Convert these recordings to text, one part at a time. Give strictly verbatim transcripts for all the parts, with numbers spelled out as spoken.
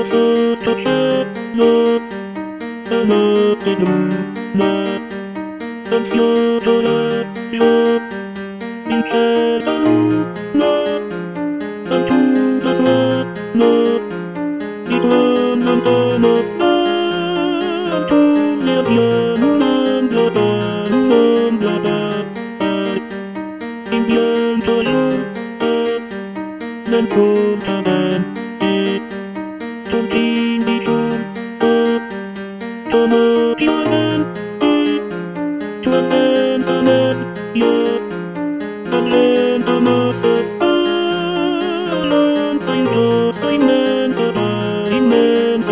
the first of love, and up in love, and future love, in heaven, love, and to the sun, love, it one and turn of love, to live young and love, and love, in young to you, then so to them, it, to be the true, to know you again, it, to advance on it, yeah, and learn to master, learn to enjoy, so immense, immense,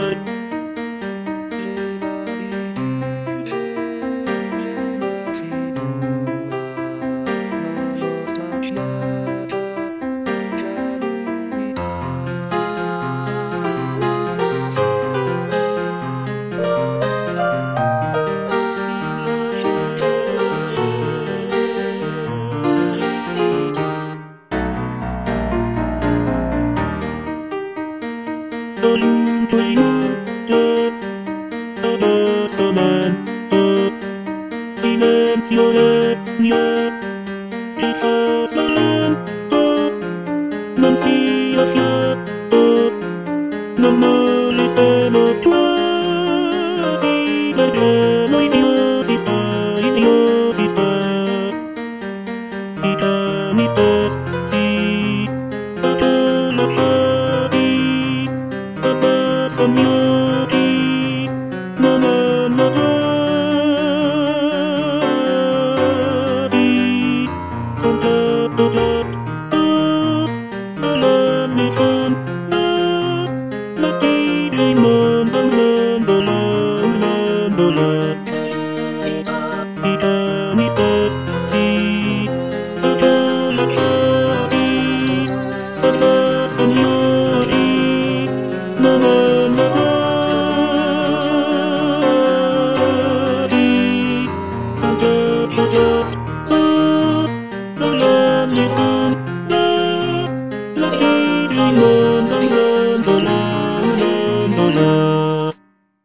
to you, to you, yeah, to the sun, silencio de mio, che fa solento, non sia fiato, non molestano tua, si perché noi Dio si sta, in Dio si sta, i cani stessi, a te lasciati, abbassati, non hanno trovati, son troppo già, alla mission, la sfida in mondo, mondo, mondo, mondo, i cani stessi, a te lasciati, s'abbassano, non hanno trovati, son troppo già, alla mission, la sfida in mondo, mondo, mondo, mondo,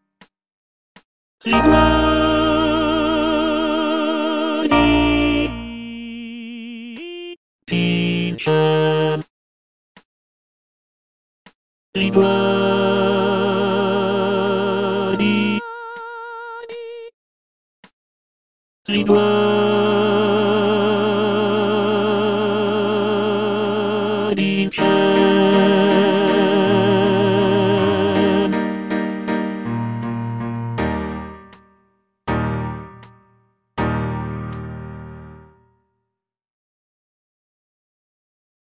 si guardi, vince, si guardi, si guardi.